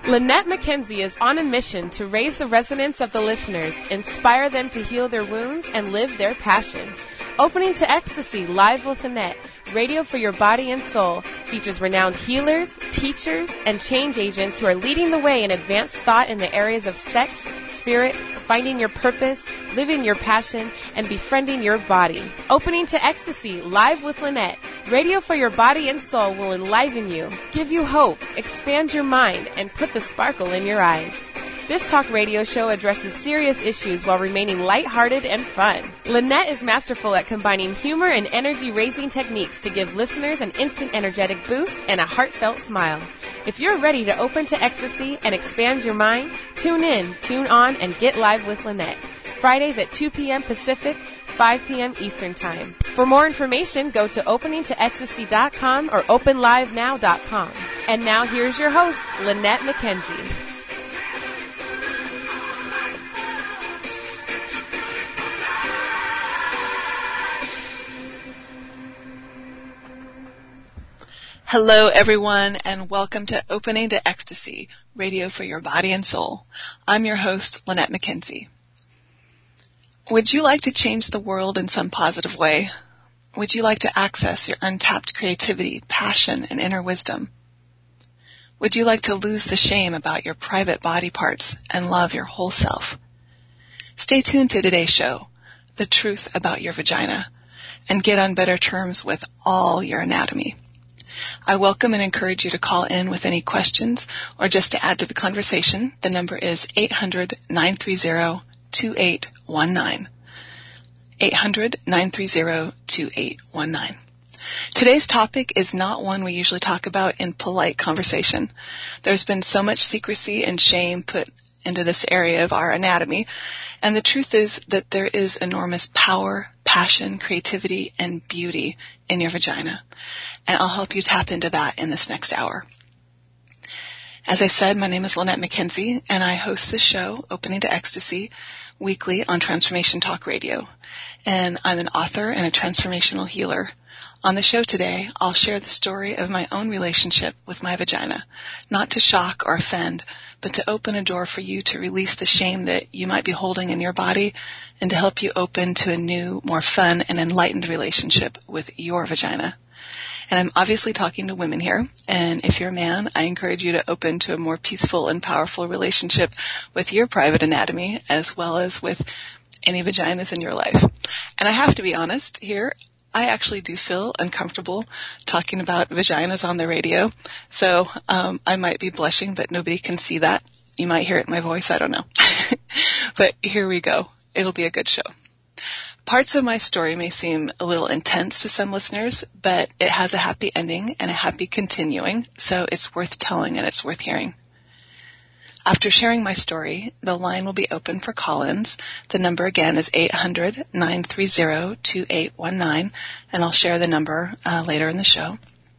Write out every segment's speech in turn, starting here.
Lynette McKenzie is on a mission to raise the resonance of the listeners, inspire them to heal their wounds, and live their passion. Opening to Ecstasy, Live with Lynette, radio for your body and soul, features renowned healers, teachers, and change agents who are leading the way in advanced thought in the areas of sex, spirit, finding your purpose, living your passion, and befriending your body. Opening to Ecstasy, Live with Lynette, radio for your body and soul will enliven you, give you hope, expand your mind, and put the sparkle in your eyes. This talk radio show addresses serious issues while remaining lighthearted and fun. Lynette is masterful at combining humor and energy-raising techniques to give listeners an instant energetic boost and a heartfelt smile. If you're ready to open to ecstasy and expand your mind, tune in, tune on, and get live with Lynette. Fridays at 2 p.m. Pacific, 5 p.m. Eastern Time. For more information, go to openingtoecstasy.com or openlivenow.com. And now here's your host, Lynette McKenzie. Hello, everyone, and welcome to Opening to Ecstasy, radio for your body and soul. I'm your host, Lynette McKenzie. Would you like to change the world in some positive way? Would you like to access your untapped creativity, passion, and inner wisdom? Would you like to lose the shame about your private body parts and love your whole self? Stay tuned to today's show, The Truth About Your Vagina, and get on better terms with all your anatomy. I welcome and encourage you to call in with any questions or just to add to the conversation. The number is 800-930-2819. 800-930-2819. Today's topic is not one we usually talk about in polite conversation. There's been so much secrecy and shame put into this area of our anatomy, and the truth is that there is enormous power, passion, creativity, and beauty in your vagina. And I'll help you tap into that in this next hour. As I said, my name is Lynette McKenzie, and I host this show, Opening to Ecstasy, weekly on Transformation Talk Radio. And I'm an author and a transformational healer. On the show today, I'll share the story of my own relationship with my vagina, not to shock or offend, but to open a door for you to release the shame that you might be holding in your body and to help you open to a new, more fun and enlightened relationship with your vagina. And I'm obviously talking to women here, and if you're a man, I encourage you to open to a more peaceful and powerful relationship with your private anatomy as well as with any vaginas in your life. And I have to be honest here, I actually do feel uncomfortable talking about vaginas on the radio, so I might be blushing, but nobody can see that. You might hear it in my voice, I don't know. But here we go. It'll be a good show. Parts of my story may seem a little intense to some listeners, but it has a happy ending and a happy continuing, so it's worth telling and it's worth hearing. After sharing my story, the line will be open for call-ins. The number again is 800-930-2819, and I'll share the number later in the show.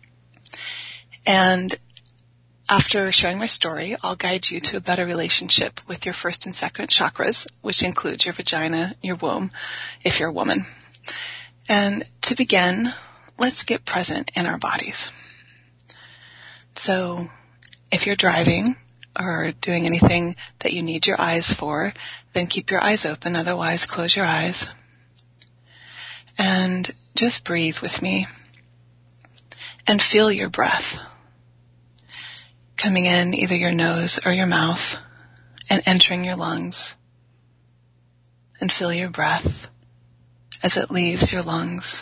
And after sharing my story, I'll guide you to a better relationship with your first and second chakras, which includes your vagina, your womb, if you're a woman. And to begin, let's get present in our bodies. So, if you're driving or doing anything that you need your eyes for, then keep your eyes open, otherwise close your eyes. And just breathe with me and feel your breath coming in either your nose or your mouth and entering your lungs. And feel your breath as it leaves your lungs.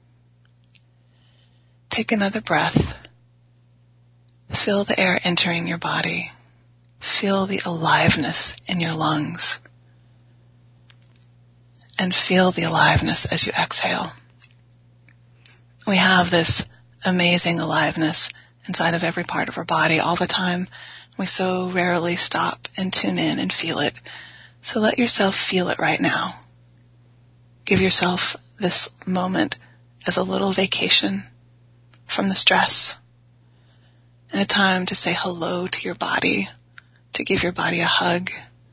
Take another breath. Feel the air entering your body. Feel the aliveness in your lungs. And feel the aliveness as you exhale. We have this amazing aliveness inside of every part of our body all the time. We so rarely stop and tune in and feel it. So let yourself feel it right now. Give yourself this moment as a little vacation from the stress and a time to say hello to your body, to give your body a hug,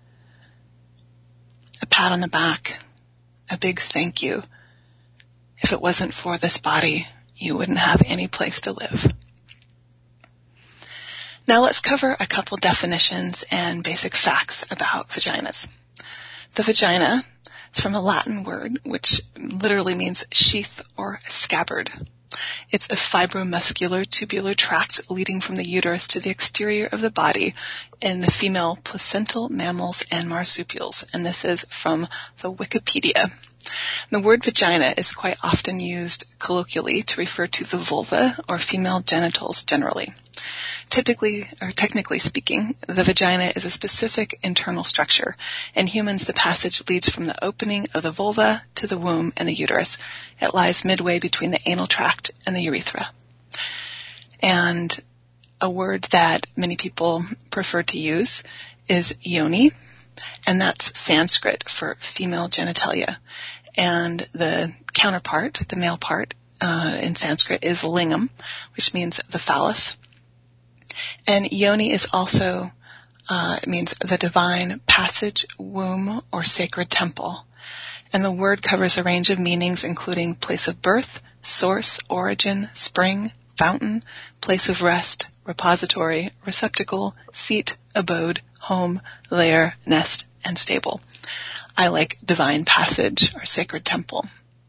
a pat on the back, a big thank you. If it wasn't for this body, you wouldn't have any place to live. Now let's cover a couple definitions and basic facts about vaginas. The vagina is from a Latin word which literally means sheath or scabbard. It's a fibromuscular tubular tract leading from the uterus to the exterior of the body in the female placental mammals and marsupials, and this is from the Wikipedia. The word vagina is quite often used colloquially to refer to the vulva or female genitals generally. Typically, or technically speaking, the vagina is a specific internal structure. In humans, the passage leads from the opening of the vulva to the womb and the uterus. It lies midway between the anal tract and the urethra. And a word that many people prefer to use is yoni, and that's Sanskrit for female genitalia. And the counterpart, the male part, in Sanskrit is lingam, which means the phallus. And yoni is also, it means the divine passage, womb, or sacred temple. And the word covers a range of meanings, including place of birth, source, origin, spring, fountain, place of rest, repository, receptacle, seat, abode, home, lair, nest, and stable. I like divine passage or sacred temple.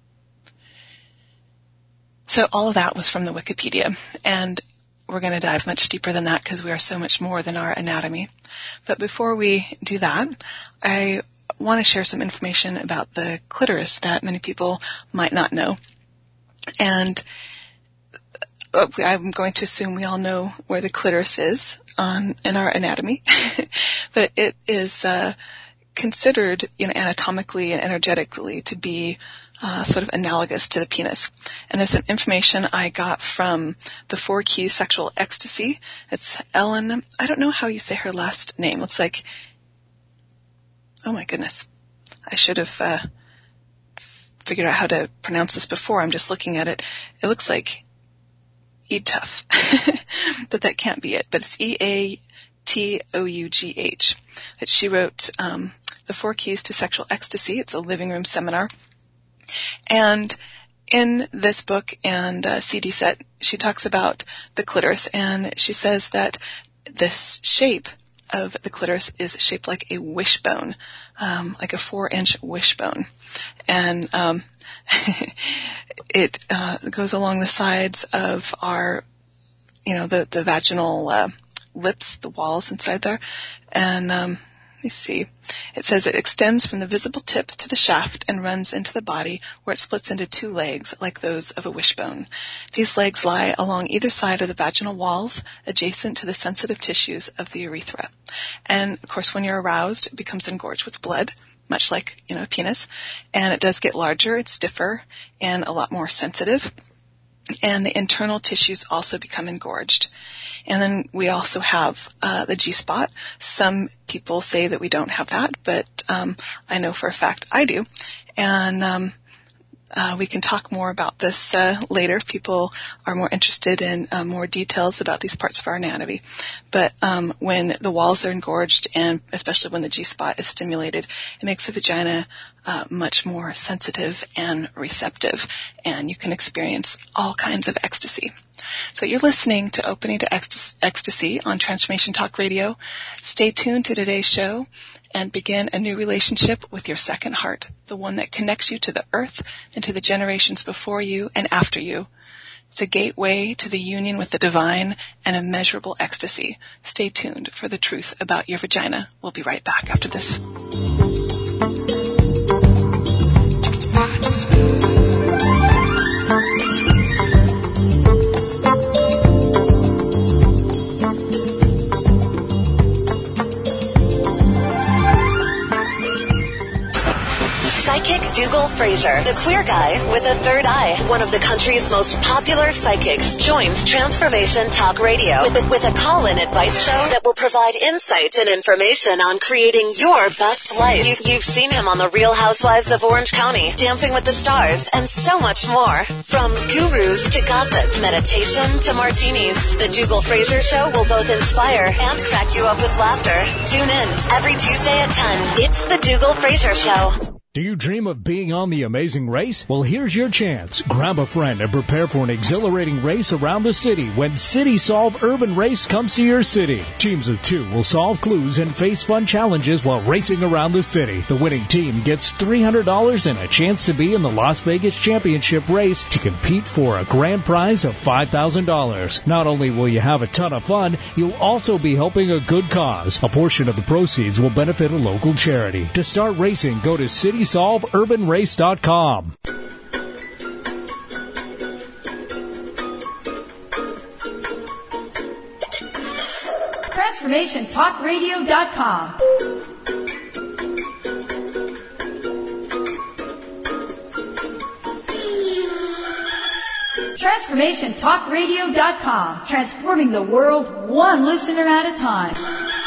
So all of that was from the Wikipedia, and we're going to dive much deeper than that because we are so much more than our anatomy. But before we do that, I want to share some information about the clitoris that many people might not know. And I'm going to assume we all know where the clitoris is in our anatomy, but it is considered, anatomically and energetically to be sort of analogous to the penis. And there's some information I got from the 4 Keys Sexual Ecstasy. It's Ellen, I don't know how you say her last name. It's like, oh my goodness. I should have figured out how to pronounce this before. I'm just looking at it. It looks like Eatough, but that can't be it. But it's Eatough. But she wrote The 4 Keys to Sexual Ecstasy. It's a living room seminar. And in this book and CD set, she talks about the clitoris, and she says that this shape of the clitoris is shaped like a wishbone, like a 4-inch wishbone. And it goes along the sides of our, the vaginal lips, the walls inside there. And let me see. It says it extends from the visible tip to the shaft and runs into the body, where it splits into 2 legs like those of a wishbone. These legs lie along either side of the vaginal walls, adjacent to the sensitive tissues of the urethra. And of course, when you're aroused, it becomes engorged with blood, much like, a penis. And it does get larger, it's stiffer, and a lot more sensitive. And the internal tissues also become engorged. And then we also have the G-spot. Some people say that we don't have that, but I know for a fact I do. And we can talk more about this later if people are more interested in more details about these parts of our anatomy. But when the walls are engorged, and especially when the G-spot is stimulated, it makes the vagina much more sensitive and receptive, and you can experience all kinds of ecstasy. So you're listening to Opening to Ecstasy on Transformation Talk Radio. Stay tuned to today's show and begin a new relationship with your second heart, the one that connects you to the earth and to the generations before you and after you. It's a gateway to the union with the divine and immeasurable ecstasy. Stay tuned for the truth about your vagina. We'll be right back after this. Psychic Dougal Fraser, the queer guy with a third eye, one of the country's most popular psychics, joins Transformation Talk Radio with a call-in advice show that will provide insights and information on creating your best life. You've seen him on The Real Housewives of Orange County, Dancing with the Stars, and so much more. From gurus to gossip, meditation to martinis, the Dougal Fraser Show will both inspire and crack you up with laughter. Tune in every Tuesday at 10. It's the Dougal Fraser Show. Do you dream of being on The Amazing Race? Well, here's your chance. Grab a friend and prepare for an exhilarating race around the city when City Solve Urban Race comes to your city. Teams of 2 will solve clues and face fun challenges while racing around the city. The winning team gets $300 and a chance to be in the Las Vegas Championship race to compete for a grand prize of $5,000. Not only will you have a ton of fun, you'll also be helping a good cause. A portion of the proceeds will benefit a local charity. To start racing, go to CitySolveUrbanRace.com. TransformationTalkRadio.com. TransformationTalkRadio.com. Transforming the world one listener at a time.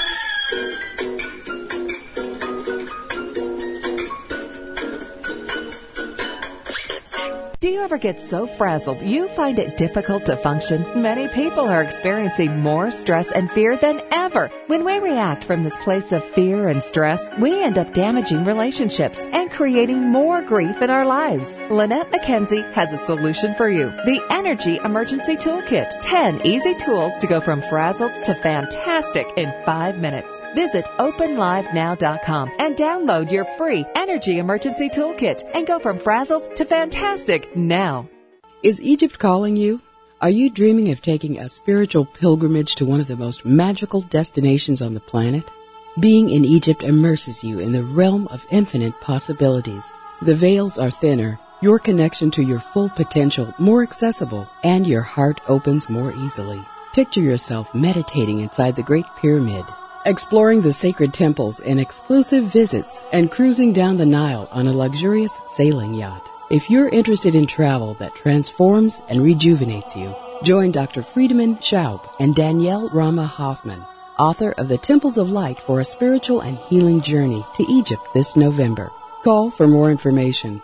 Do you ever get so frazzled you find it difficult to function? Many people are experiencing more stress and fear than ever. When we react from this place of fear and stress, we end up damaging relationships and creating more grief in our lives. Lynette McKenzie has a solution for you. The Energy Emergency Toolkit. 10 easy tools to go from frazzled to fantastic in 5 minutes. Visit OpenLiveNow.com and download your free Energy Emergency Toolkit and go from frazzled to fantastic now. Is Egypt calling you? Are you dreaming of taking a spiritual pilgrimage to one of the most magical destinations on the planet? Being in Egypt immerses you in the realm of infinite possibilities. The veils are thinner, your connection to your full potential more accessible, and your heart opens more easily. Picture yourself meditating inside the Great Pyramid, exploring the sacred temples in exclusive visits, and cruising down the Nile on a luxurious sailing yacht. If you're interested in travel that transforms and rejuvenates you, join Dr. Friedemann Schaub and Danielle Rama Hoffman, author of The Temples of Light, for a spiritual and healing journey to Egypt this November. Call for more information,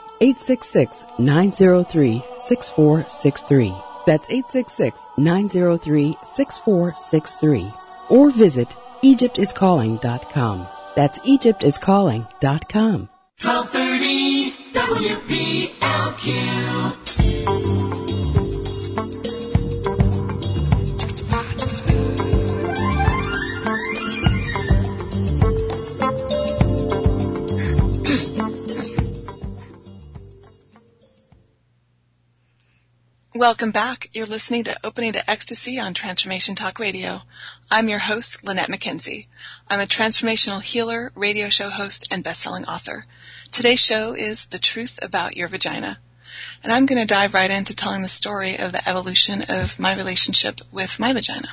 866-903-6463. That's 866-903-6463. Or visit EgyptIsCalling.com. That's EgyptIsCalling.com. 1230 WPLQ. Welcome back. You're listening to Opening to Ecstasy on Transformation Talk Radio. I'm your host, Lynette McKenzie. I'm a transformational healer, radio show host, and best-selling author. Today's show is The Truth About Your Vagina. And I'm going to dive right into telling the story of the evolution of my relationship with my vagina.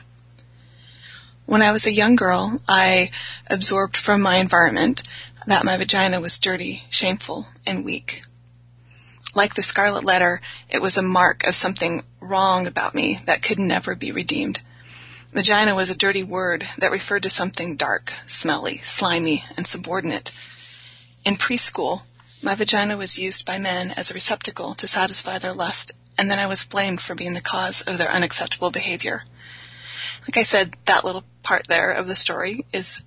When I was a young girl, I absorbed from my environment that my vagina was dirty, shameful, and weak. Like the scarlet letter, it was a mark of something wrong about me that could never be redeemed. Vagina was a dirty word that referred to something dark, smelly, slimy, and subordinate. In preschool, my vagina was used by men as a receptacle to satisfy their lust, and then I was blamed for being the cause of their unacceptable behavior. Like I said, that little part there of the story is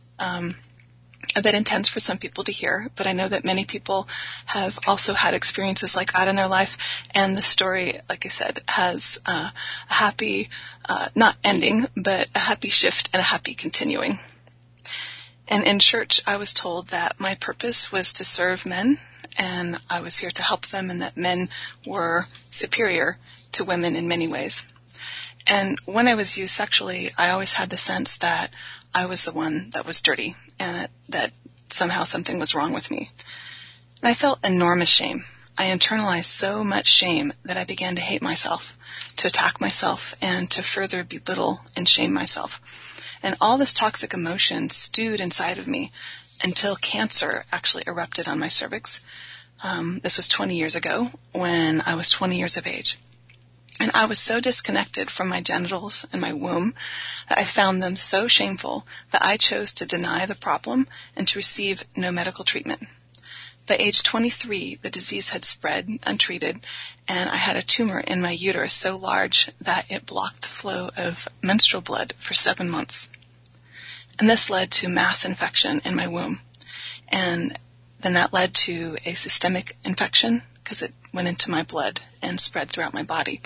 a bit intense for some people to hear, but I know that many people have also had experiences like that in their life, and the story, like I said, has a happy, not ending, but a happy shift and a happy continuing. And in church, I was told that my purpose was to serve men, and I was here to help them, and that men were superior to women in many ways. And when I was used sexually, I always had the sense that I was the one that was dirty, and that somehow something was wrong with me. And I felt enormous shame. I internalized so much shame that I began to hate myself, to attack myself, and to further belittle and shame myself. And all this toxic emotion stewed inside of me until cancer actually erupted on my cervix. This was 20 years ago when I was 20 years of age. And I was so disconnected from my genitals and my womb that I found them so shameful that I chose to deny the problem and to receive no medical treatment. By age 23, the disease had spread untreated, and I had a tumor in my uterus so large that it blocked the flow of menstrual blood for 7 months. And this led to mass infection in my womb. And then that led to a systemic infection because it went into my blood and spread throughout my body.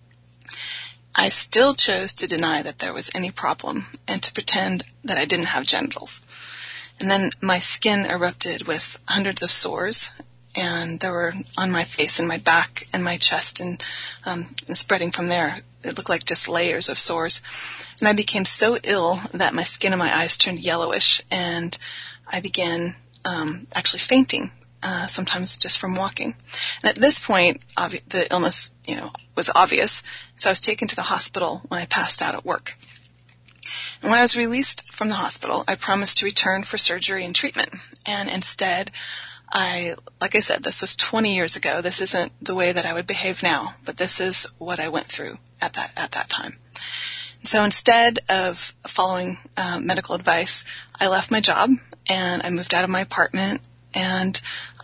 I still chose to deny that there was any problem and to pretend that I didn't have genitals. And then my skin erupted with hundreds of sores, and they were on my face and my back and my chest, and spreading from there. It looked like just layers of sores. And I became so ill that my skin and my eyes turned yellowish, and I began actually fainting, sometimes just from walking. And at this point, the illness, was obvious, so I was taken to the hospital when I passed out at work. And when I was released from the hospital, I promised to return for surgery and treatment. And instead, like I said, this was 20 years ago. This isn't the way that I would behave now, but this is what I went through at that time. So instead of following medical advice, I left my job and I moved out of my apartment, and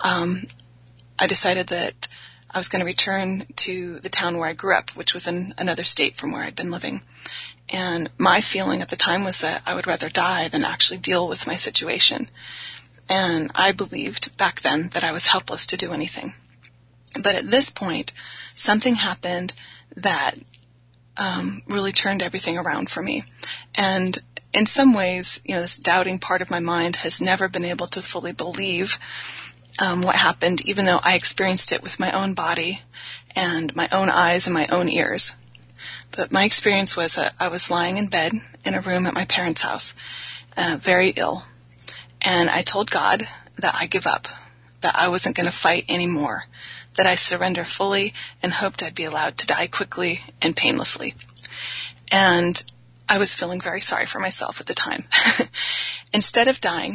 I decided that I was going to return to the town where I grew up, which was in another state from where I'd been living. And my feeling at the time was that I would rather die than actually deal with my situation. And I believed back then that I was helpless to do anything. But at this point, something happened that really turned everything around for me. And in some ways, this doubting part of my mind has never been able to fully believe what happened, even though I experienced it with my own body and my own eyes and my own ears. But my experience was that I was lying in bed in a room at my parents' house, very ill. And I told God that I give up, that I wasn't going to fight anymore, that I surrender fully and hoped I'd be allowed to die quickly and painlessly. And I was feeling very sorry for myself at the time. Instead of dying,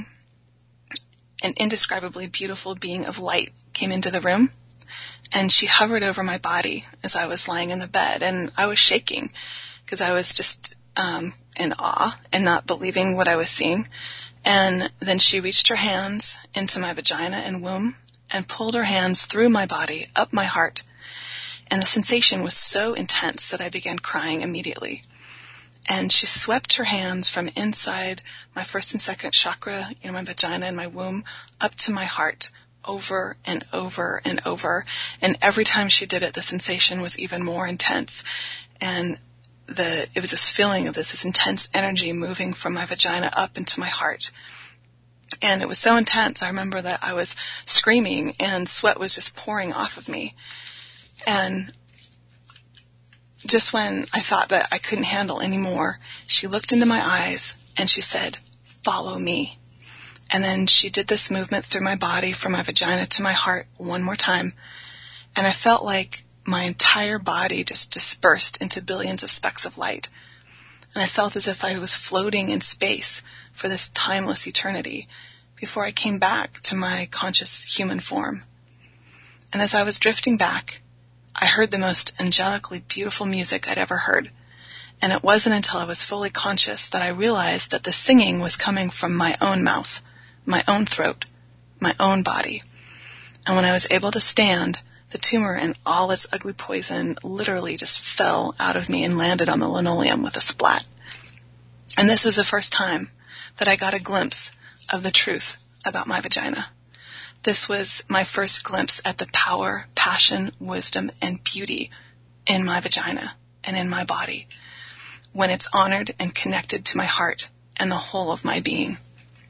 an indescribably beautiful being of light came into the room, and she hovered over my body as I was lying in the bed, and I was shaking because I was just in awe and not believing what I was seeing. And then she reached her hands into my vagina and womb and pulled her hands through my body, up my heart. And the sensation was so intense that I began crying immediately. And she swept her hands from inside my first and second chakra, my vagina and my womb, up to my heart, over and over and over. And every time she did it, the sensation was even more intense. And it was this feeling of this intense energy moving from my vagina up into my heart. And it was so intense, I remember that I was screaming and sweat was just pouring off of me. And just when I thought that I couldn't handle any more, she looked into my eyes and she said, "Follow me." And then she did this movement through my body from my vagina to my heart one more time. And I felt like my entire body just dispersed into billions of specks of light. And I felt as if I was floating in space for this timeless eternity before I came back to my conscious human form. And as I was drifting back, I heard the most angelically beautiful music I'd ever heard. And it wasn't until I was fully conscious that I realized that the singing was coming from my own mouth, my own throat, my own body. And when I was able to stand, the tumor and all its ugly poison literally just fell out of me and landed on the linoleum with a splat. And this was the first time that I got a glimpse of the truth about my vagina. This was my first glimpse at the power, passion, wisdom, and beauty in my vagina and in my body when it's honored and connected to my heart and the whole of my being.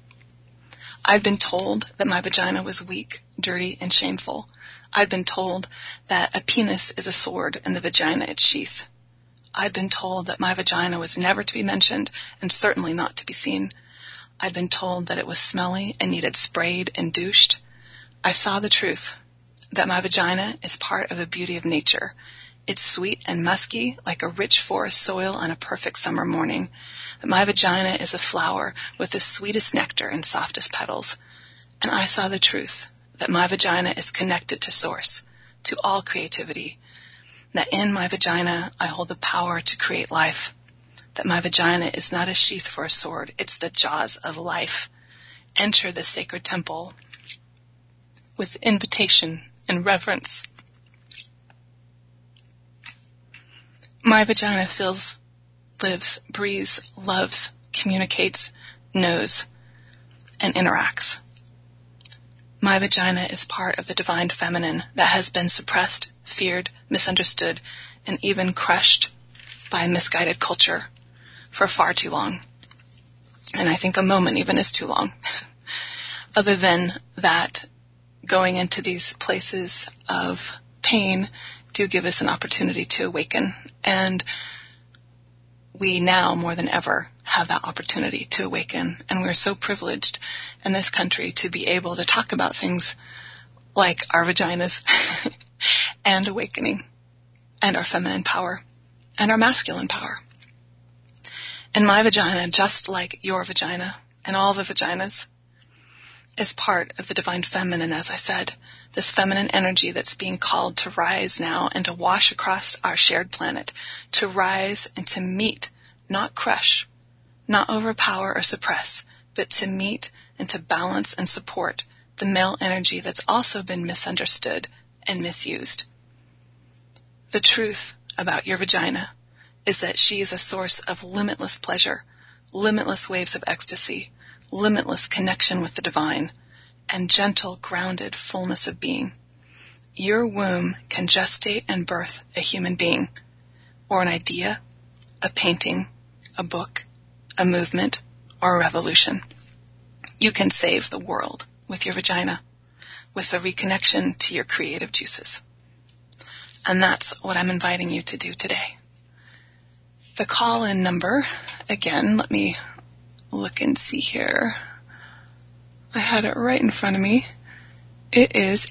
I'd been told that my vagina was weak, dirty, and shameful. I'd been told that a penis is a sword and the vagina its sheath. I'd been told that my vagina was never to be mentioned and certainly not to be seen. I'd been told that it was smelly and needed sprayed and douched. I saw the truth, that my vagina is part of the beauty of nature. It's sweet and musky like a rich forest soil on a perfect summer morning. That my vagina is a flower with the sweetest nectar and softest petals. And I saw the truth, that my vagina is connected to Source, to all creativity. That in my vagina I hold the power to create life. That my vagina is not a sheath for a sword, it's the jaws of life. Enter the sacred temple with invitation and reverence. My vagina feels, lives, breathes, loves, communicates, knows, and interacts. My vagina is part of the divine feminine that has been suppressed, feared, misunderstood, and even crushed by misguided culture for far too long. And I think a moment even is too long. Other than that, going into these places of pain do give us an opportunity to awaken. And we now, more than ever, have that opportunity to awaken. And we're so privileged in this country to be able to talk about things like our vaginas and awakening and our feminine power and our masculine power. And my vagina, just like your vagina and all the vaginas, is part of the divine feminine, as I said, this feminine energy that's being called to rise now and to wash across our shared planet, to rise and to meet, not crush, not overpower or suppress, but to meet and to balance and support the male energy that's also been misunderstood and misused. The truth about your vagina is that she is a source of limitless pleasure, limitless waves of ecstasy, limitless connection with the divine, and gentle, grounded fullness of being. Your womb can gestate and birth a human being, or an idea, a painting, a book, a movement, or a revolution. You can save the world with your vagina, with the reconnection to your creative juices. And that's what I'm inviting you to do today. The call-in number, again, let me look and see here. I had it right in front of me. It is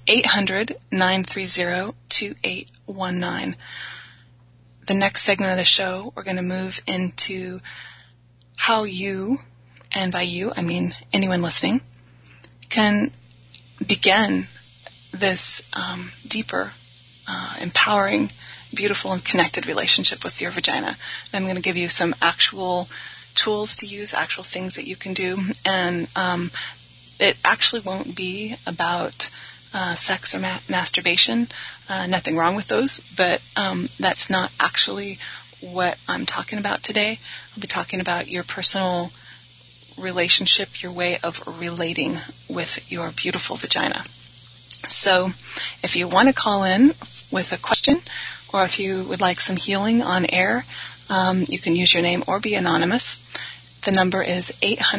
800-930-2819. The next segment of the show, we're going to move into how you, and by you, I mean anyone listening, can begin this deeper, empowering, beautiful, and connected relationship with your vagina. And I'm going to give you some actual tools to use, actual things that you can do, and it actually won't be about sex or masturbation. Nothing wrong with those, but that's not actually what I'm talking about today. I'll be talking about your personal relationship, your way of relating with your beautiful vagina. So if you want to call in with a question, or if you would like some healing on air, you can use your name or be anonymous. The number is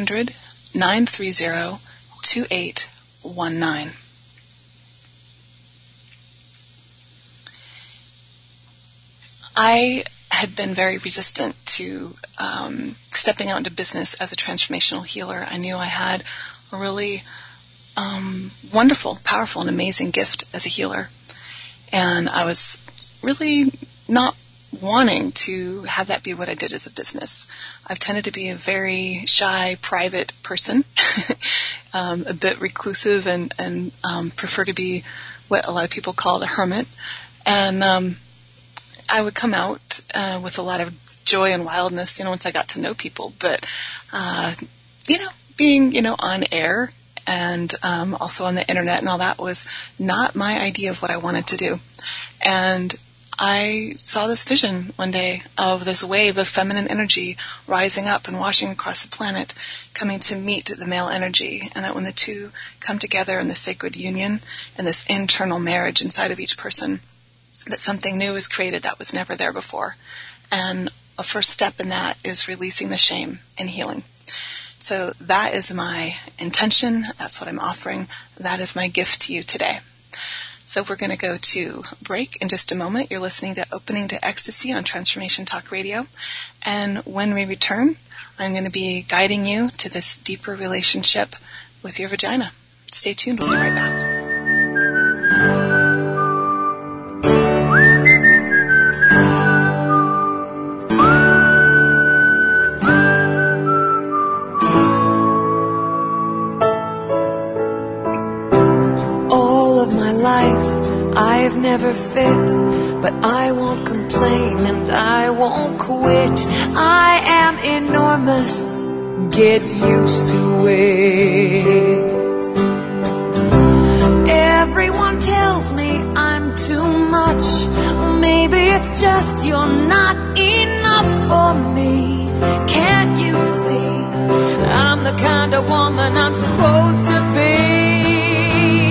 800-930-2819. I had been very resistant to stepping out into business as a transformational healer. I knew I had a really wonderful, powerful, and amazing gift as a healer. And I was really not wanting to have that be what I did as a business. I've tended to be a very shy, private person, a bit reclusive, and prefer to be what a lot of people call a hermit. And I would come out with a lot of joy and wildness, once I got to know people. But, being, on air and also on the internet and all that was not my idea of what I wanted to do. And I saw this vision one day of this wave of feminine energy rising up and washing across the planet, coming to meet the male energy, and that when the two come together in this sacred union and this internal marriage inside of each person, that something new is created that was never there before. And a first step in that is releasing the shame and healing. So that is my intention. That's what I'm offering. That is my gift to you today. So we're going to go to break in just a moment. You're listening to Opening to Ecstasy on Transformation Talk Radio. And when we return, I'm going to be guiding you to this deeper relationship with your vagina. Stay tuned. We'll be right back. I've never fit, but I won't complain and I won't quit. I am enormous, get used to it. Everyone tells me I'm too much. Maybe it's just you're not enough for me. Can't you see I'm the kind of woman I'm supposed to be?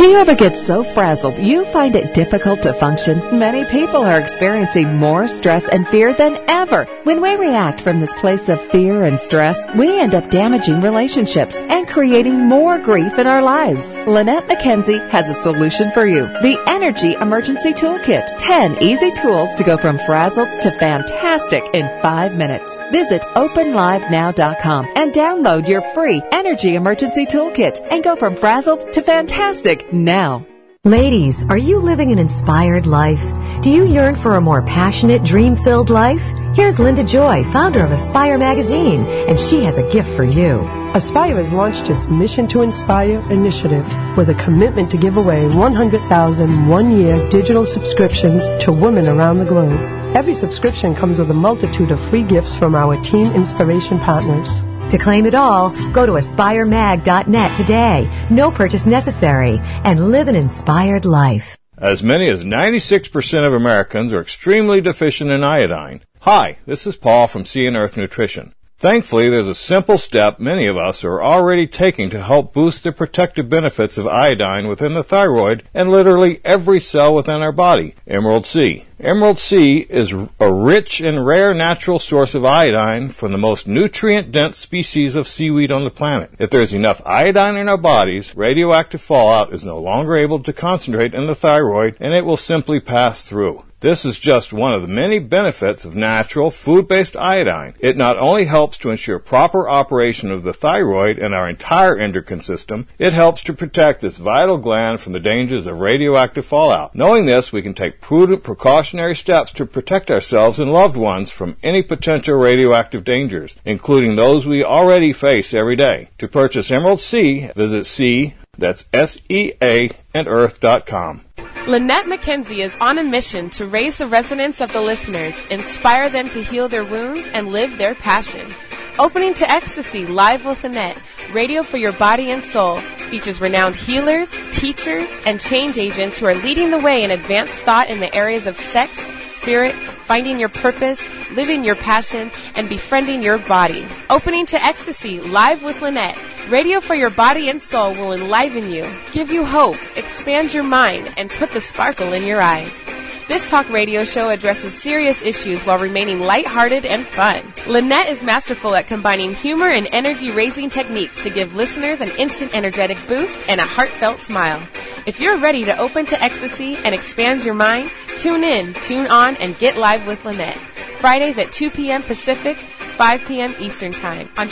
you ever get so frazzled you find it difficult to function? Many people are experiencing more stress and fear than ever. When we react from this place of fear and stress, we end up damaging relationships and creating more grief in our lives. Lynette McKenzie has a solution for you. The Energy Emergency Toolkit. 10 easy tools to go from frazzled to fantastic in 5 minutes. Visit openlivenow.com and download your free Energy Emergency Toolkit and go from frazzled to fantastic now. Ladies, are you living an inspired life? Do you yearn for a more passionate, dream-filled life? Here's Linda Joy, founder of Aspire Magazine, and she has a gift for you. Aspire has launched its Mission to Inspire initiative with a commitment to give away 100,000 one-year digital subscriptions to women around the globe. Every subscription comes with a multitude of free gifts from our Teen Inspiration partners. To claim it all, go to aspiremag.net today. No purchase necessary, and live an inspired life. As many as 96% of Americans are extremely deficient in iodine. Hi, this is Paul from Sea and Earth Nutrition. Thankfully, there's a simple step many of us are already taking to help boost the protective benefits of iodine within the thyroid and literally every cell within our body, Emerald Sea. Emerald Sea is a rich and rare natural source of iodine from the most nutrient-dense species of seaweed on the planet. If there's enough iodine in our bodies, radioactive fallout is no longer able to concentrate in the thyroid, and it will simply pass through. This is just one of the many benefits of natural, food-based iodine. It not only helps to ensure proper operation of the thyroid and our entire endocrine system, it helps to protect this vital gland from the dangers of radioactive fallout. Knowing this, we can take prudent, precautionary steps to protect ourselves and loved ones from any potential radioactive dangers, including those we already face every day. To purchase Emerald Sea, visit Sea, that's SEA, and earth.com. Lynette McKenzie is on a mission to raise the resonance of the listeners, inspire them to heal their wounds, and live their passion. Opening to Ecstasy, Live with Lynette, radio for your body and soul, features renowned healers, teachers, and change agents who are leading the way in advanced thought in the areas of sex, spirit, finding your purpose, living your passion, and befriending your body. Opening to Ecstasy, Live with Lynette, radio for your body and soul will enliven you, give you hope, expand your mind, and put the sparkle in your eyes. This talk radio show addresses serious issues while remaining lighthearted and fun. Lynette is masterful at combining humor and energy-raising techniques to give listeners an instant energetic boost and a heartfelt smile. If you're ready to open to ecstasy and expand your mind, tune in, tune on, and get live with Lynette. Fridays at 2 p.m. Pacific, 5 p.m. Eastern Time on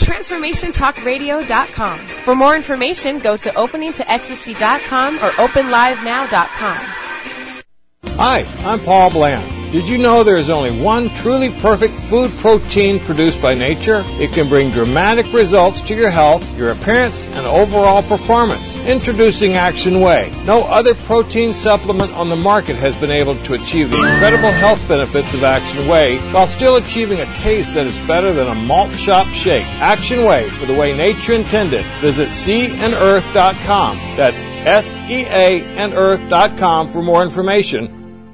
TransformationTalkRadio.com. For more information, go to openingtoecstasy.com or openlivenow.com. Hi, I'm Paul Bland. Did you know there is only one truly perfect food protein produced by nature? It can bring dramatic results to your health, your appearance, and overall performance. Introducing Action Whey. No other protein supplement on the market has been able to achieve the incredible health benefits of Action Whey while still achieving a taste that is better than a malt shop shake. Action Whey, for the way nature intended. Visit seaandearth.com. That's SEA and earth.com for more information.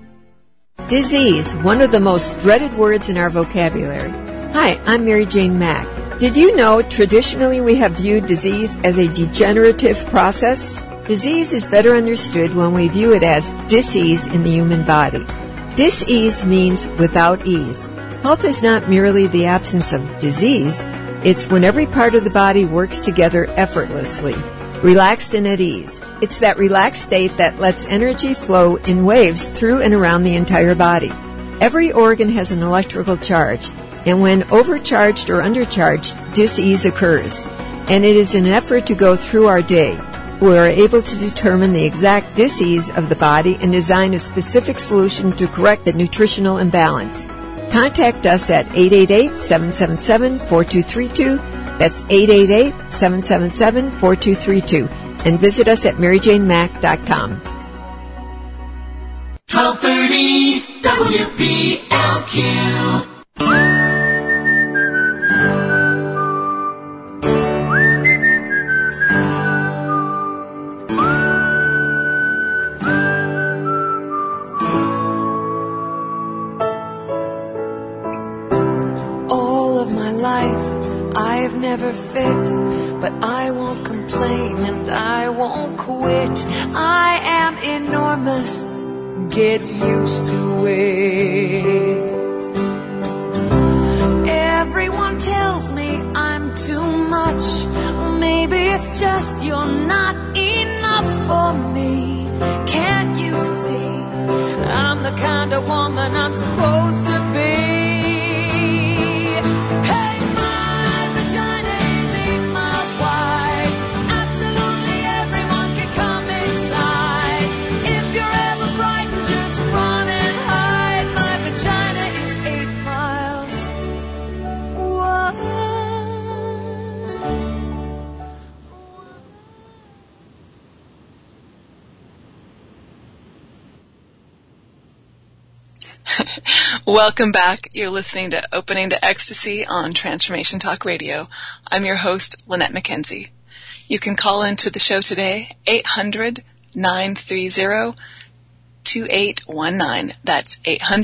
Disease, one of the most dreaded words in our vocabulary. Hi, I'm Mary Jane Mack. Did you know traditionally we have viewed disease as a degenerative process? Disease is better understood when we view it as dis-ease in the human body. Dis-ease means without ease. Health is not merely the absence of disease, it's when every part of the body works together effortlessly, relaxed and at ease. It's that relaxed state that lets energy flow in waves through and around the entire body. Every organ has an electrical charge, and when overcharged or undercharged, dis-ease occurs. And it is an effort to go through our day. We are able to determine the exact dis-ease of the body and design a specific solution to correct the nutritional imbalance. Contact us at 888-777-4232. That's 888-777-4232. And visit us at maryjanemack.com. 1230 WBLQ. All of my life I've never fit, but I I won't complain and I won't quit. I am enormous, get used to it. Everyone tells me I'm too much. Maybe it's just you're not enough for me. Can't you see I'm the kind of woman I'm supposed to be? Hey, my vagina is 8 miles wide. Absolutely everyone can come inside. If you're ever frightened, just run and hide. My vagina is 8 miles wide. Welcome back. You're listening to Opening to Ecstasy on Transformation Talk Radio. I'm your host, Lynette McKenzie. You can call into the show today, 800-930-2819. That's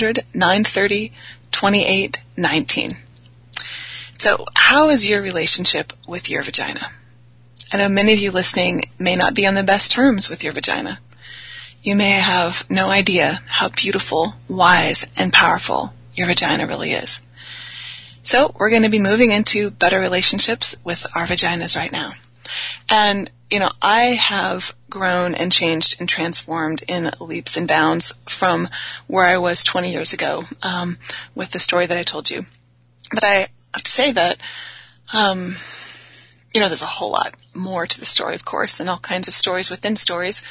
800-930-2819. So, how is your relationship with your vagina? I know many of you listening may not be on the best terms with your vagina. You may have no idea how beautiful, wise, and powerful your vagina really is. So we're going to be moving into better relationships with our vaginas right now. And, I have grown and changed and transformed in leaps and bounds from where I was 20 years ago with the story that I told you. But I have to say that, there's a whole lot more to the story, of course, and all kinds of stories within stories.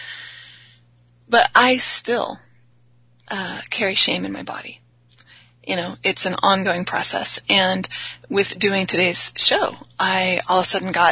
But I still carry shame in my body. It's an ongoing process. And with doing today's show, I all of a sudden got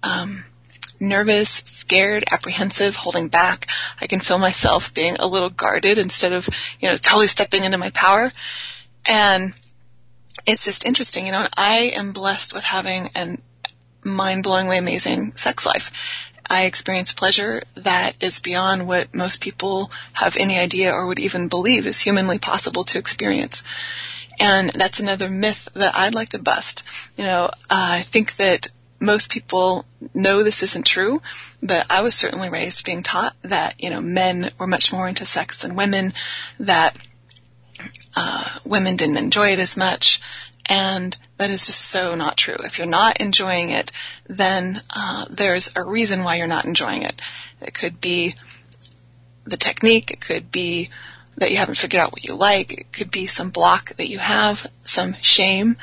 nervous, scared, apprehensive, holding back. I can feel myself being a little guarded instead of, totally stepping into my power. And it's just interesting. I am blessed with having a mind-blowingly amazing sex life. I experience pleasure that is beyond what most people have any idea or would even believe is humanly possible to experience. And that's another myth that I'd like to bust. I think that most people know this isn't true, but I was certainly raised being taught that, men were much more into sex than women, that women didn't enjoy it as much. And that is just so not true. If you're not enjoying it, then there's a reason why you're not enjoying it. It could be the technique. It could be that you haven't figured out what you like. It could be some block that you have, some shame,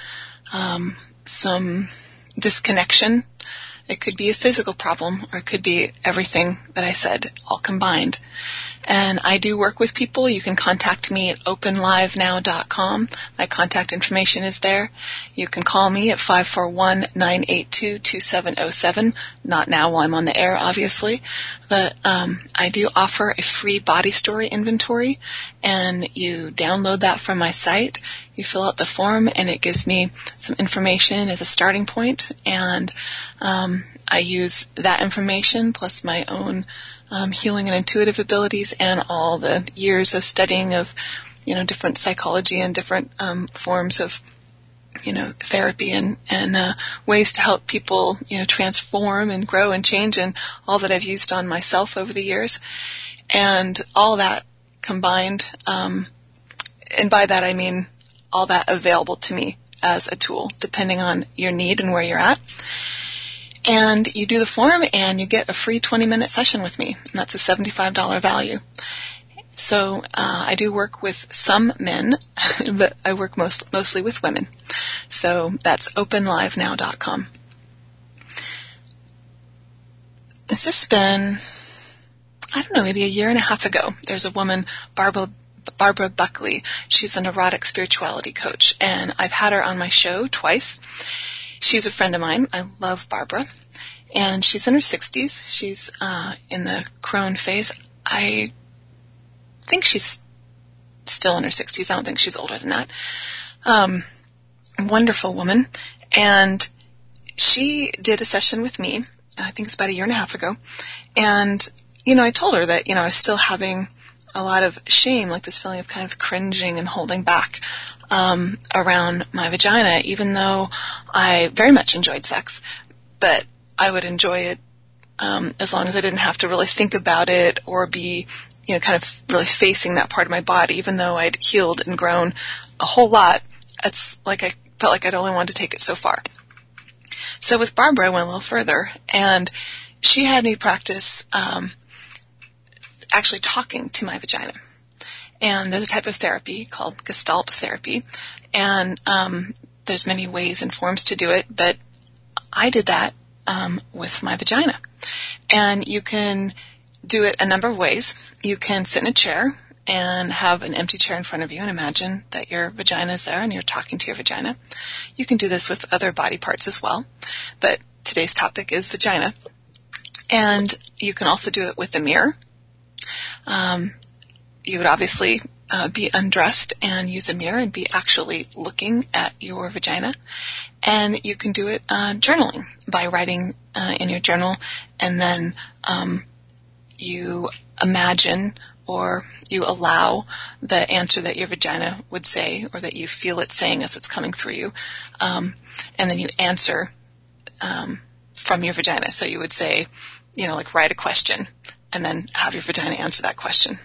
some disconnection. It could be a physical problem, or it could be everything that I said all combined. And I do work with people. You can contact me at openlivenow.com. My contact information is there. You can call me at 541-982-2707. Not now while I'm on the air, obviously. But I do offer a free body story inventory, and you download that from my site. You fill out the form, and it gives me some information as a starting point. And I use that information plus my own healing and intuitive abilities and all the years of studying of, different psychology and different forms of, therapy and ways to help people, transform and grow and change, and all that I've used on myself over the years. And all that combined, and by that I mean all that available to me as a tool, depending on your need and where you're at. And you do the form, and you get a free 20-minute session with me. And that's a $75 value. So I do work with some men, but I work mostly with women. So that's openlivenow.com. It's just been, maybe a year and a half ago. There's a woman, Barbara Buckley. She's an erotic spirituality coach, and I've had her on my show twice. She's a friend of mine. I love Barbara. And she's in her 60s. She's in the crone phase. I think she's still in her 60s. I don't think she's older than that. Wonderful woman. And she did a session with me, I think it's about a year and a half ago. And, I told her that, I was still having a lot of shame, like this feeling of kind of cringing and holding back around my vagina, even though I very much enjoyed sex. But I would enjoy it as long as I didn't have to really think about it or be, kind of really facing that part of my body. Even though I'd healed and grown a whole lot, it's like I felt like I'd only wanted to take it so far. So with Barbara, I went a little further, and she had me practice actually talking to my vagina. And there's a type of therapy called Gestalt therapy, and there's many ways and forms to do it, but I did that with my vagina. And you can do it a number of ways. You can sit in a chair and have an empty chair in front of you and imagine that your vagina is there and you're talking to your vagina. You can do this with other body parts as well, but today's topic is vagina. And you can also do it with a mirror. You would obviously be undressed and use a mirror and be actually looking at your vagina. And you can do it journaling by writing in your journal, and then you imagine or you allow the answer that your vagina would say, or that you feel it saying as it's coming through you. And then you answer from your vagina. So you would say, like write a question and then have your vagina answer that question.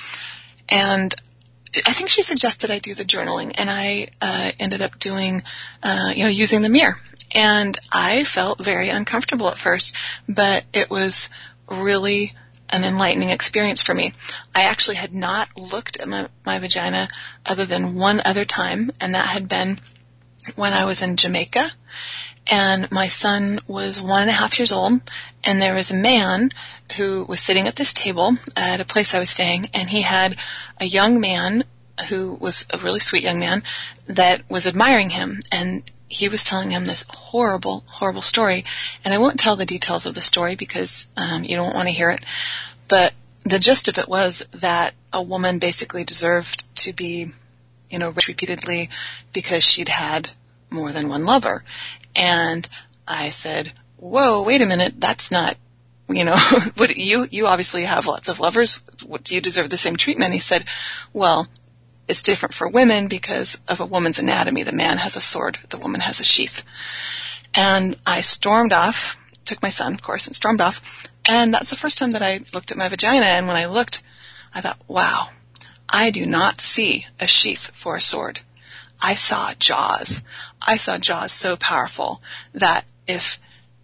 And I think she suggested I do the journaling, and I ended up doing, using the mirror. And I felt very uncomfortable at first, but it was really an enlightening experience for me. I actually had not looked at my vagina other than one other time, and that had been when I was in Jamaica. And my son was 1.5 years old, and there was a man who was sitting at this table at a place I was staying, and he had a young man who was a really sweet young man that was admiring him, and he was telling him this horrible, horrible story. And I won't tell the details of the story because you don't want to hear it, but the gist of it was that a woman basically deserved to be, raped repeatedly because she'd had more than one lover. And I said, whoa, wait a minute, that's not, what you obviously have lots of lovers. Do you deserve the same treatment? He said, well, it's different for women because of a woman's anatomy. The man has a sword, the woman has a sheath. And I stormed off, took my son, of course, and stormed off. And that's the first time that I looked at my vagina. And when I looked, I thought, wow, I do not see a sheath for a sword. I saw jaws. I saw jaws so powerful that if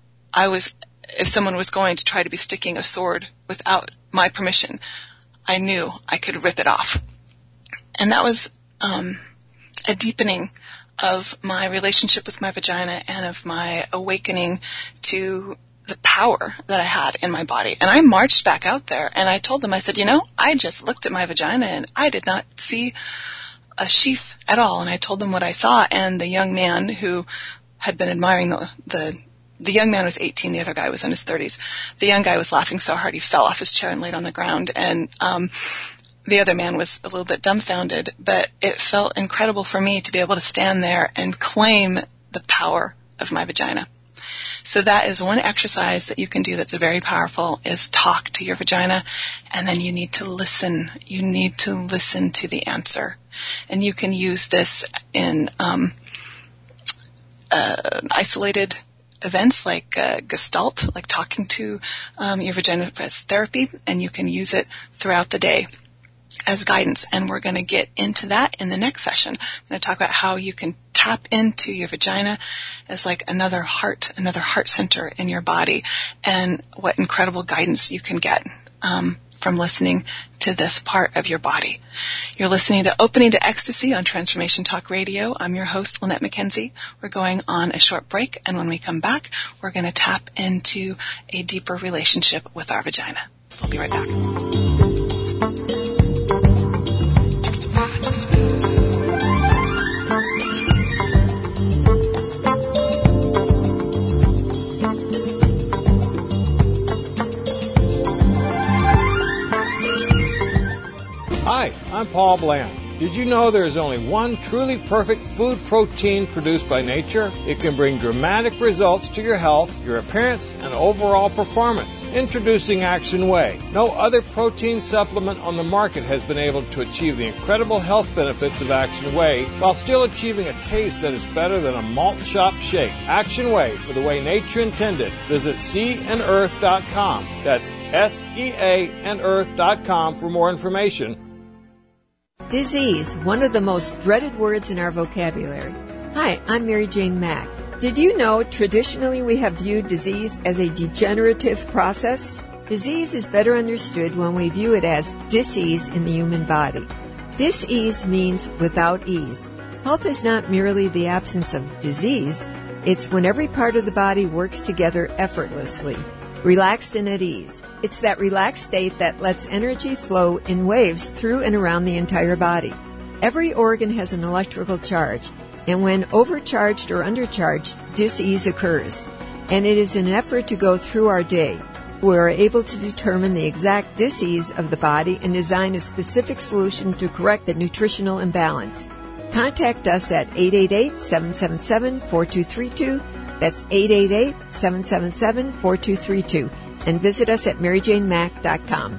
someone was going to try to be sticking a sword without my permission, I knew I could rip it off. And that was a deepening of my relationship with my vagina and of my awakening to the power that I had in my body. And I marched back out there and I told them, I said, I just looked at my vagina and I did not see a sheath at all. And I told them what I saw, and the young man who had been admiring the young man was 18, the other guy was in his 30s. The young guy was laughing so hard he fell off his chair and laid on the ground, and the other man was a little bit dumbfounded, but it felt incredible for me to be able to stand there and claim the power of my vagina. So that is one exercise that you can do that's very powerful, is talk to your vagina, and then you need to listen. You need to listen to the answer. And you can use this in isolated events like Gestalt, like talking to your vagina as therapy, and you can use it throughout the day as guidance. And we're going to get into that in the next session. I'm going to talk about how you can tap into your vagina as like another heart center in your body, and what incredible guidance you can get from listening to this part of your body. You're listening to Opening to Ecstasy on Transformation Talk Radio. I'm your host, Lynette McKenzie. We're going on a short break, and when we come back, we're going to tap into a deeper relationship with our vagina. We'll be right back. Hi, I'm Paul Bland. Did you know there is only one truly perfect food protein produced by nature? It can bring dramatic results to your health, your appearance, and overall performance. Introducing Action Whey. No other protein supplement on the market has been able to achieve the incredible health benefits of Action Whey while still achieving a taste that is better than a malt shop shake. Action Whey, for the way nature intended. Visit seaandearth.com. That's SEAandearth.com for more information. Disease, one of the most dreaded words in our vocabulary. Hi, I'm Mary Jane Mack. Did you know traditionally we have viewed disease as a degenerative process? Disease is better understood when we view it as dis-ease in the human body. Dis-ease means without ease. Health is not merely the absence of disease, it's when every part of the body works together effortlessly, relaxed and at ease. It's that relaxed state that lets energy flow in waves through and around the entire body. Every organ has an electrical charge, and when overcharged or undercharged, dis-ease occurs. And it is an effort to go through our day. We are able to determine the exact dis-ease of the body and design a specific solution to correct the nutritional imbalance. Contact us at 888-777-4232. That's 888-777-4232. And visit us at maryjanemack.com.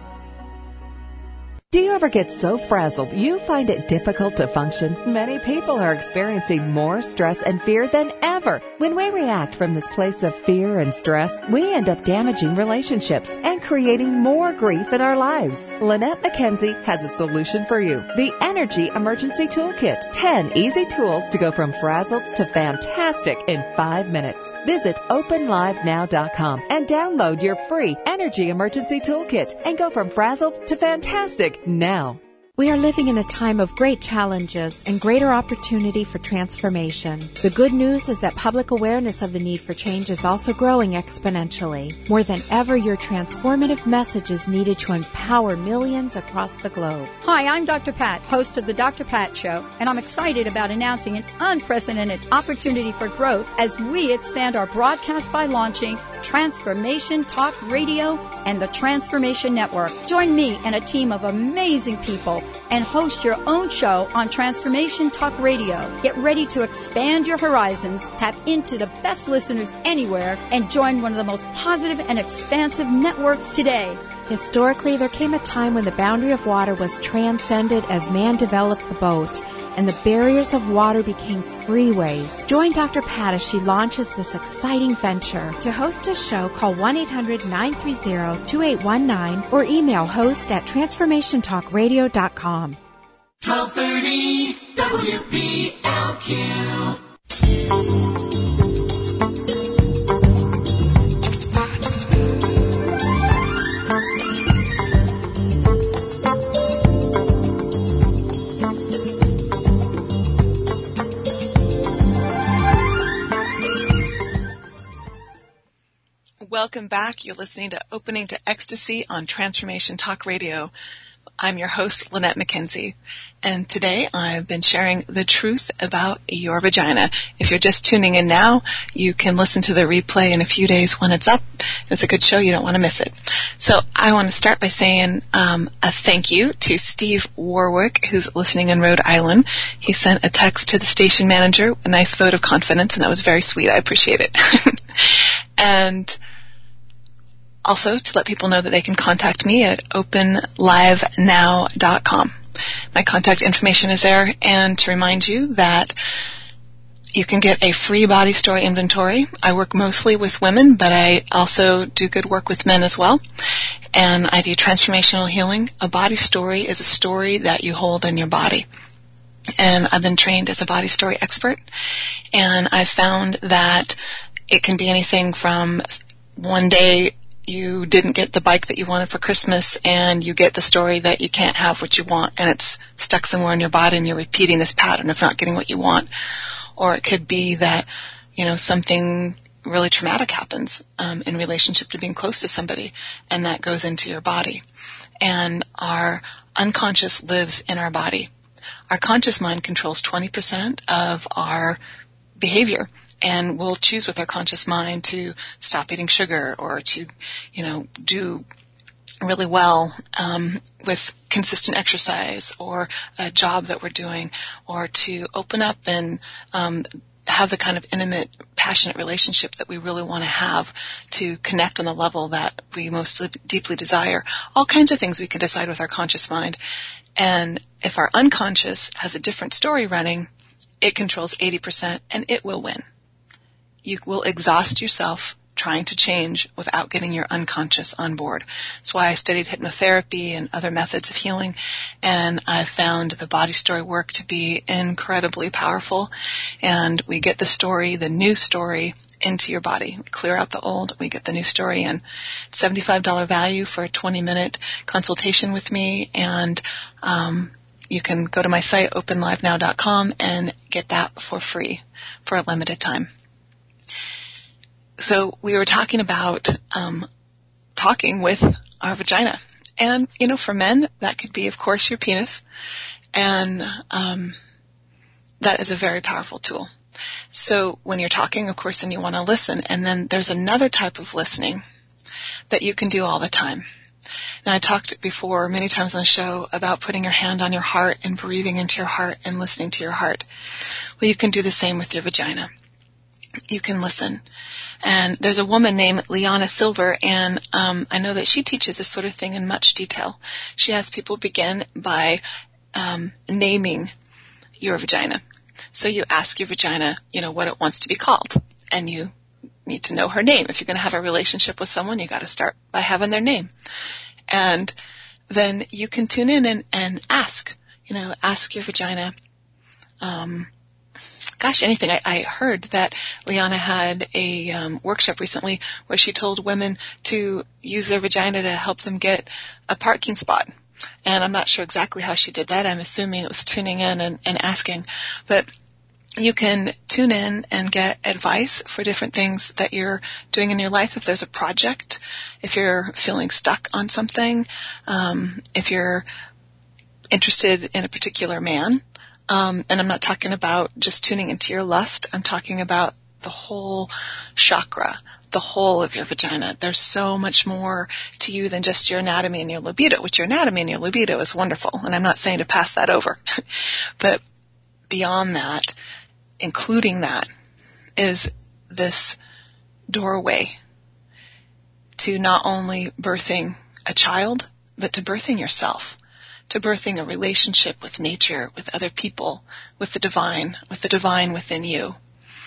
Do you ever get so frazzled you find it difficult to function? Many people are experiencing more stress and fear than ever. When we react from this place of fear and stress, we end up damaging relationships and creating more grief in our lives. Lynette McKenzie has a solution for you. The Energy Emergency Toolkit. 10 easy tools to go from frazzled to fantastic in 5 minutes. Visit openlivenow.com and download your free Energy Emergency Toolkit and go from frazzled to fantastic now. We are living in a time of great challenges and greater opportunity for transformation. The good news is that public awareness of the need for change is also growing exponentially. More than ever, your transformative message is needed to empower millions across the globe. Hi, I'm Dr. Pat, host of the Dr. Pat Show, and I'm excited about announcing an unprecedented opportunity for growth as we expand our broadcast by launching Transformation Talk Radio and the Transformation Network. Join me and a team of amazing people and host your own show on Transformation Talk Radio. Get ready to expand your horizons, tap into the best listeners anywhere, and join one of the most positive and expansive networks today. Historically, there came a time when the boundary of water was transcended as man developed the boat, and the barriers of water became freeways. Join Dr. Pat as she launches this exciting venture. To host a show, call 1-800-930-2819 or email host@transformationtalkradio.com. 1230 WBLQ. Welcome back. You're listening to Opening to Ecstasy on Transformation Talk Radio. I'm your host, Lynette McKenzie, and today I've been sharing the truth about your vagina. If you're just tuning in now, you can listen to the replay in a few days when it's up. It's a good show. You don't want to miss it. So I want to start by saying a thank you to Steve Warwick, who's listening in Rhode Island. He sent a text to the station manager, a nice vote of confidence, and that was very sweet. I appreciate it. And also, to let people know that they can contact me at openlivenow.com. My contact information is there, and to remind you that you can get a free body story inventory. I work mostly with women, but I also do good work with men as well. And I do transformational healing. A body story is a story that you hold in your body. And I've been trained as a body story expert, and I've found that it can be anything from one day you didn't get the bike that you wanted for Christmas and you get the story that you can't have what you want and it's stuck somewhere in your body and you're repeating this pattern of not getting what you want. Or it could be that, something really traumatic happens in relationship to being close to somebody and that goes into your body. And our unconscious lives in our body. Our conscious mind controls 20% of our behavior. And we'll choose with our conscious mind to stop eating sugar or to, do really well with consistent exercise or a job that we're doing, or to open up and have the kind of intimate, passionate relationship that we really want to have, to connect on the level that we most deeply desire. All kinds of things we can decide with our conscious mind. And if our unconscious has a different story running, it controls 80% and it will win. You will exhaust yourself trying to change without getting your unconscious on board. That's why I studied hypnotherapy and other methods of healing, and I found the body story work to be incredibly powerful. And we get the story, the new story, into your body. We clear out the old, we get the new story in. $75 value for a 20-minute consultation with me, and you can go to my site, openlivenow.com, and get that for free for a limited time. So we were talking about talking with our vagina. And, for men, that could be, of course, your penis. And that is a very powerful tool. So when you're talking, of course, then you want to listen. And then there's another type of listening that you can do all the time. Now, I talked before many times on the show about putting your hand on your heart and breathing into your heart and listening to your heart. Well, you can do the same with your vagina. You can listen. And there's a woman named Liana Silver, and I know that she teaches this sort of thing in much detail. She has people begin by naming your vagina. So you ask your vagina, what it wants to be called, and you need to know her name. If you're going to have a relationship with someone, you got to start by having their name. And then you can tune in and ask your vagina, anything. I heard that Liana had a workshop recently where she told women to use their vagina to help them get a parking spot. And I'm not sure exactly how she did that. I'm assuming it was tuning in and asking. But you can tune in and get advice for different things that you're doing in your life. If there's a project, if you're feeling stuck on something, if you're interested in a particular man, and I'm not talking about just tuning into your lust. I'm talking about the whole chakra, the whole of your vagina. There's so much more to you than just your anatomy and your libido, which your anatomy and your libido is wonderful, and I'm not saying to pass that over. But beyond that, including that, is this doorway to not only birthing a child, but to birthing yourself. To birthing a relationship with nature, with other people, with the divine within you.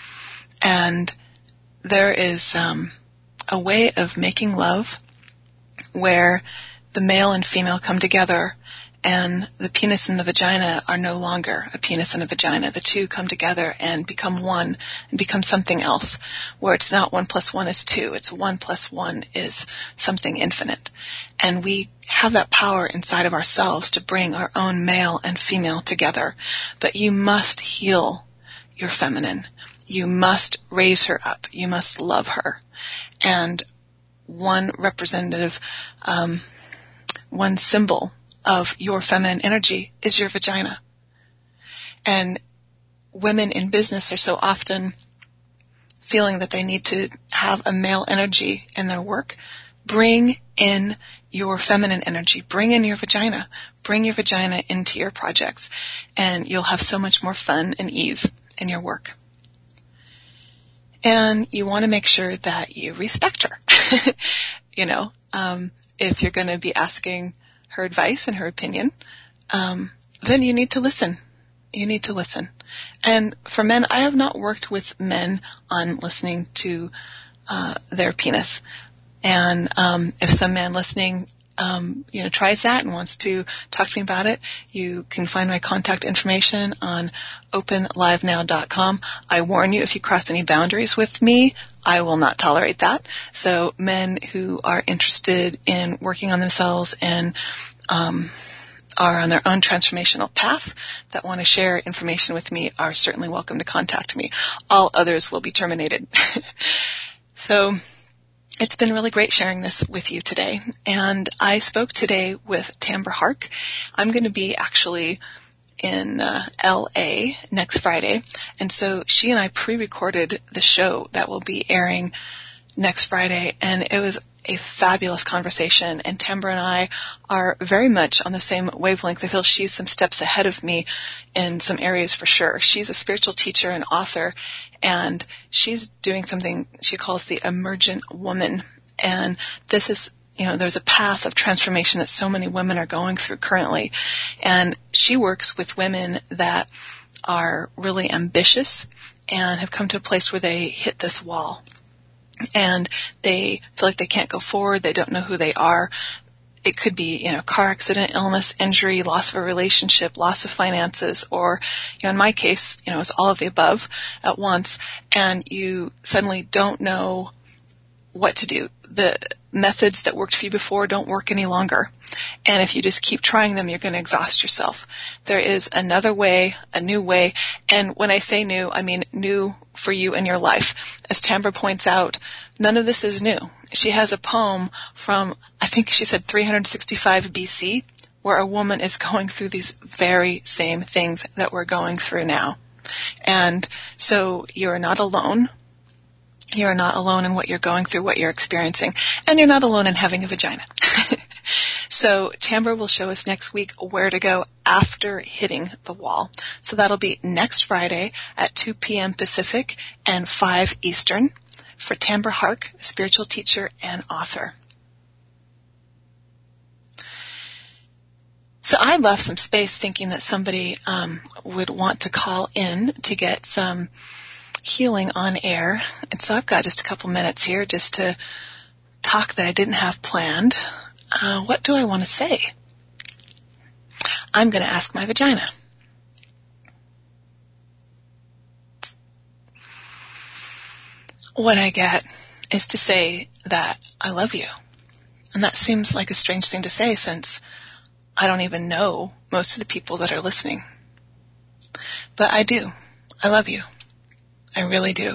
And there is a way of making love where the male and female come together, and the penis and the vagina are no longer a penis and a vagina. The two come together and become one and become something else, where it's not 1 + 1 is 2. It's 1 + 1 is something infinite. And we have that power inside of ourselves to bring our own male and female together. But you must heal your feminine. You must raise her up. You must love her. And one representative, one symbol of your feminine energy is your vagina. And women in business are so often feeling that they need to have a male energy in their work. Bring in your feminine energy. Bring in your vagina. Bring your vagina into your projects, and you'll have so much more fun and ease in your work. And you want to make sure that you respect her. If you're going to be asking her advice and her opinion, then you need to listen. You need to listen. And for men, I have not worked with men on listening to their penis. And if some man listening, tries that and wants to talk to me about it, you can find my contact information on openlivenow.com. I warn you, if you cross any boundaries with me, I will not tolerate that. So men who are interested in working on themselves and are on their own transformational path that want to share information with me are certainly welcome to contact me. All others will be terminated. So it's been really great sharing this with you today. And I spoke today with Tambra Hark. I'm going to be actually in L.A. next Friday. And so she and I pre-recorded the show that will be airing next Friday. And it was a fabulous conversation, and Tambra and I are very much on the same wavelength. I feel she's some steps ahead of me in some areas for sure. She's a spiritual teacher and author, and she's doing something she calls the emergent woman. And this is, there's a path of transformation that so many women are going through currently. And she works with women that are really ambitious and have come to a place where they hit this wall. And they feel like they can't go forward. They don't know who they are. It could be, car accident, illness, injury, loss of a relationship, loss of finances, or, in my case, it's all of the above at once. And you suddenly don't know what to do. The methods that worked for you before don't work any longer. And if you just keep trying them, you're going to exhaust yourself. There is another way, a new way. And when I say new, I mean new for you in your life. As Tambra points out, none of this is new. She has a poem from, I think she said 365 BC, where a woman is going through these very same things that we're going through now. And so you're not alone. You're not alone in what you're going through, what you're experiencing, and you're not alone in having a vagina. So Tambra will show us next week where to go after hitting the wall. So that'll be next Friday at 2 p.m. Pacific and 5 Eastern for Tambra Hark, a spiritual teacher and author. So I left some space thinking that somebody would want to call in to get some healing on air. And so I've got just a couple minutes here just to talk that I didn't have planned. What do I want to say? I'm going to ask my vagina. What I get is to say that I love you. And that seems like a strange thing to say since I don't even know most of the people that are listening. But I do. I love you. I really do.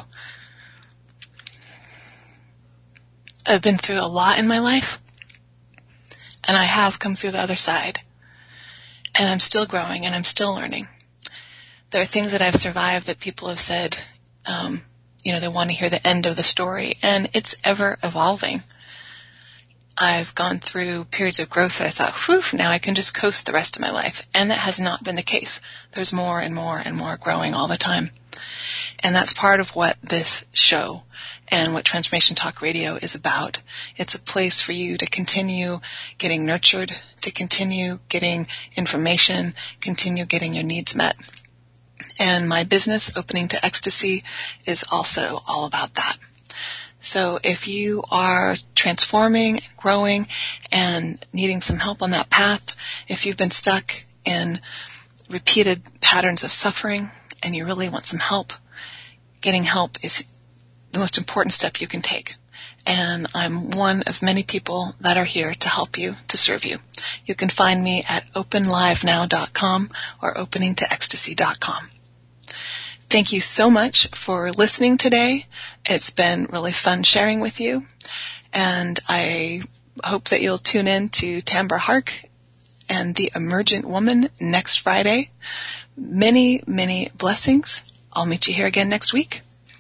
I've been through a lot in my life, and I have come through the other side. And I'm still growing, and I'm still learning. There are things that I've survived that people have said, they want to hear the end of the story, and it's ever evolving. I've gone through periods of growth that I thought, whew, now I can just coast the rest of my life. And that has not been the case. There's more and more and more growing all the time. And that's part of what this show and what Transformation Talk Radio is about. It's a place for you to continue getting nurtured, to continue getting information, continue getting your needs met. And my business, Opening to Ecstasy, is also all about that. So if you are transforming, growing, and needing some help on that path, if you've been stuck in repeated patterns of suffering and you really want some help, getting help is the most important step you can take. And I'm one of many people that are here to help you, to serve you. You can find me at openlivenow.com or openingtoecstasy.com. Thank you so much for listening today. It's been really fun sharing with you. And I hope that you'll tune in to Tambra Hark and the Emergent Woman next Friday. Many, many blessings. I'll meet you here again next week.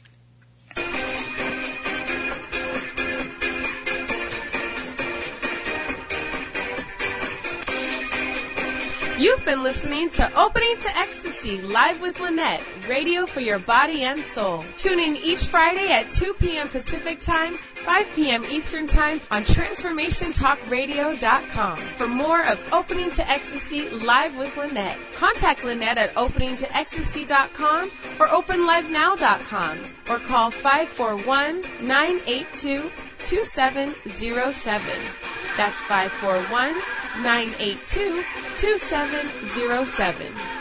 You've been listening to Opening to Ecstasy, live with Lynette, radio for your body and soul. Tune in each Friday at 2 p.m. Pacific Time, 5 p.m. Eastern Time on TransformationTalkRadio.com for more of Opening to Ecstasy, live with Lynette. Contact Lynette at OpeningToEcstasy.com or OpenLiveNow.com or call 541-982-2707. That's 541-982-2707.